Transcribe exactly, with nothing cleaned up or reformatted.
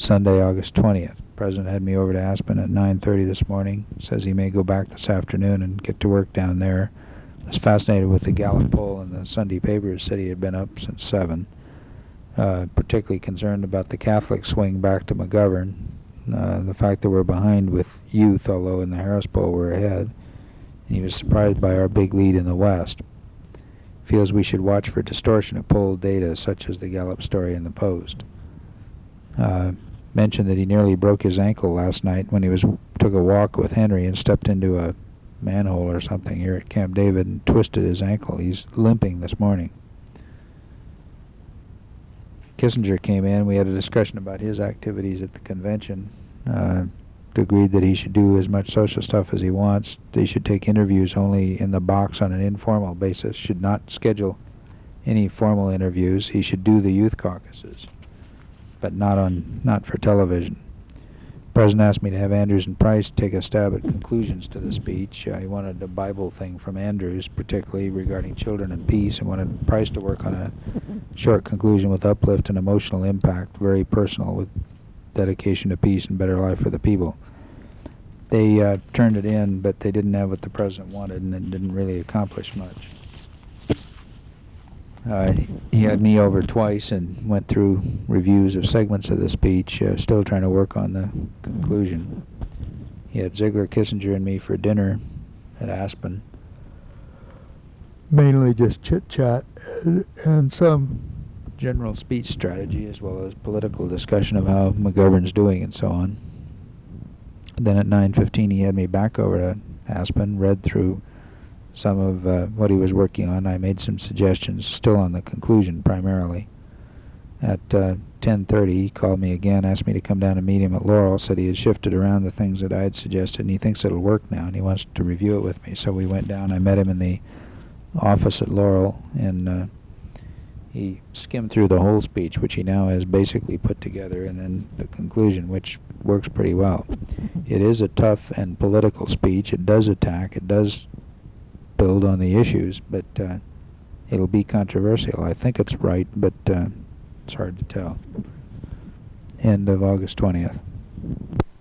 Sunday, August twentieth. The President had me over to Aspen at nine thirty this morning. Says he may go back this afternoon and get to work down there. I was fascinated with the Gallup poll in the Sunday papers. Said he had been up since seven. Uh, particularly concerned about the Catholic swing back to McGovern. Uh, the fact that we're behind with youth, although in the Harris poll we're ahead. And he was surprised by our big lead in the West. Feels we should watch for distortion of poll data, such as the Gallup story in the Post. Uh, mentioned that he nearly broke his ankle last night when he was took a walk with Henry and stepped into a manhole or something here at Camp David and twisted his ankle. He's limping this morning. Kissinger came in. We had a discussion about his activities at the convention. Uh, agreed that he should do as much social stuff as he wants. They should take interviews only in the box on an informal basis. Should not schedule any formal interviews. He should do the youth caucuses, but not on not for television. The President asked me to have Andrews and Price take a stab at conclusions to the speech. Uh, he wanted a Bible thing from Andrews, particularly regarding children and peace, and wanted Price to work on a short conclusion with uplift and emotional impact, very personal, with dedication to peace and better life for the people. They uh, turned it in, but they didn't have what the President wanted, and it didn't really accomplish much. Uh, he had me over twice and went through reviews of segments of the speech, uh, still trying to work on the conclusion. He had Ziegler, Kissinger, and me for dinner at Aspen. Mainly just chit-chat and, and some general speech strategy, as well as political discussion of how McGovern's doing and so on. Then at nine fifteen he had me back over to Aspen, read through some of uh, what he was working on. I made some suggestions, still on the conclusion primarily. At uh, ten thirty he called me again, asked me to come down and meet him at Laurel, said he had shifted around the things that I had suggested, and he thinks it'll work now, and he wants to review it with me. So we went down, I met him in the office at Laurel, and uh, he skimmed through the whole speech, which he now has basically put together, and then the conclusion, which works pretty well. It is a tough and political speech. It does attack, it does build on the issues, but uh, it'll be controversial. I think it's right, but uh, it's hard to tell. End of August twentieth.